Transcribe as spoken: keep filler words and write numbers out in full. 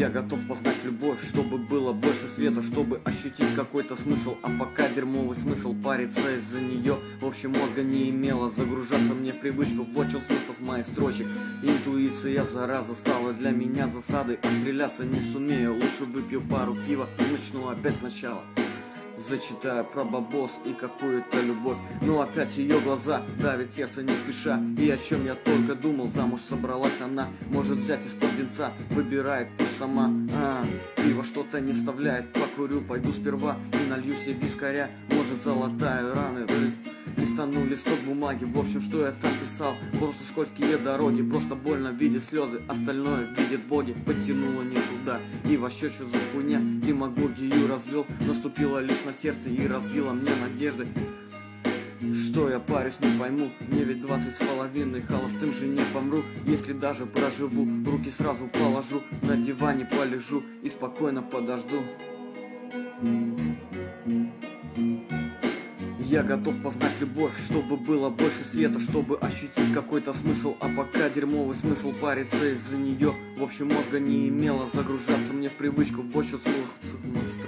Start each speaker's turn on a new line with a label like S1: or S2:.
S1: Я готов познать любовь, чтобы было больше света, чтобы ощутить какой-то смысл. А пока дерьмовый смысл париться из-за нее в общем мозга не имела. Загружаться мне в привычку, вот чем смысл моих строчек. Интуиция, зараза, стала для меня засадой. А стреляться не сумею, лучше выпью пару пива и начну опять сначала. Зачитаю про бабос и какую-то любовь. Но опять ее глаза давит сердце не спеша. И о чем я только думал, замуж собралась она. Может взять из-под венца, выбирает пусть сама. А, пиво что-то не вставляет, покурю, пойду сперва и налью себе вискаря. Может золотая раны, листану листок бумаги. В общем, что я там писал, просто скользкие дороги. Просто больно видеть слезы, остальное видят боги. Подтянуло не туда, и вообще что за хуйня. Демагогию развел, наступила лишь на сердце и разбила мне надежды. Что я парюсь, не пойму, мне ведь двадцать с половиной, холостым же не помру. Если даже проживу, руки сразу положу, на диване полежу и спокойно подожду. Я готов познать любовь, чтобы было больше света, чтобы ощутить какой-то смысл. А пока дерьмовый смысл париться из-за нее в общем мозга не имела. Загружаться мне в привычку, больше смысла.